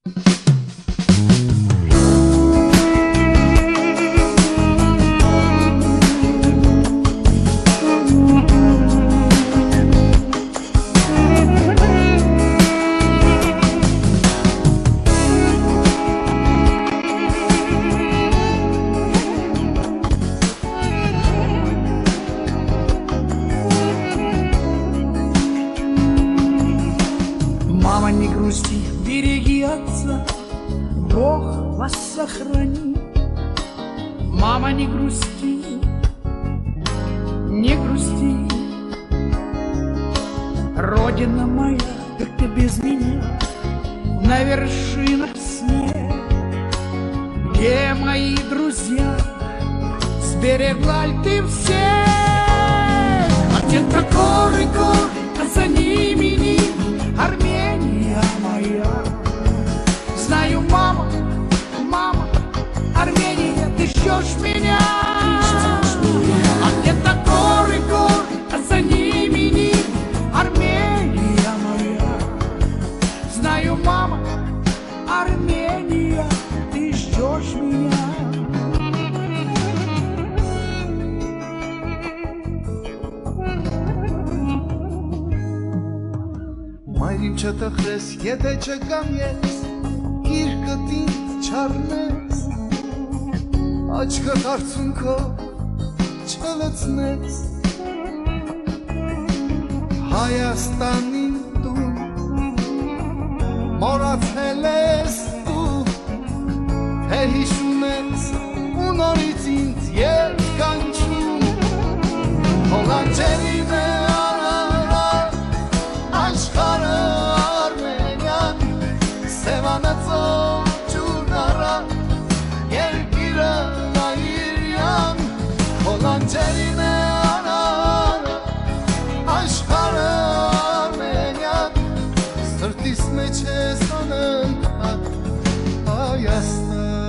Мама, не грусти, береги отца, Бог вас сохранит. Мама, не грусти, не грусти. Родина моя, как ты без меня, на вершинах снег. Где мои друзья, сберегла ли ты всех? А где-то горы, а за ними ним Армения моя. Знаю, мама, мама, Армения, ты ждешь меня. А где-то горы, а за ними ним Армения моя. Знаю, мама, Армения, ты ждешь меня. Մայրիմ չտխրես, եթե չկամ ես, գիրկդ ինձ չառնես, աչքդ արցունքով չլցնես, Հայաստանին դու մոռացել ես դու, թե հիշում ես ու նորից ինձ կանչում, հոլանջերին է աշխարհը Արմենիան, սևանացող ջուրնարա, երկիրը նայիրյան, հոլանջերին է աշխարհը Արմենիան, սրտիս մեջ ես անընդհատ Հայաստան։